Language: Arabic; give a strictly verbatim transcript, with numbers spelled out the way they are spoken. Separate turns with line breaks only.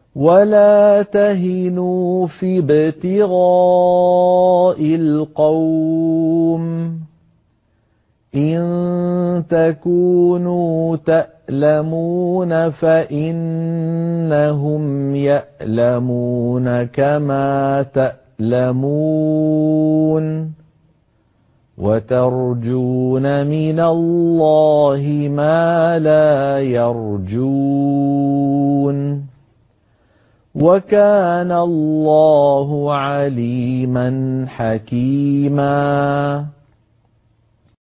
ولا تهنوا في ابتغاء القوم إن تكونوا تألمون فإنهم يألمون كما تألمون وترجون من الله ما لا يرجون وكان الله عليما حكيما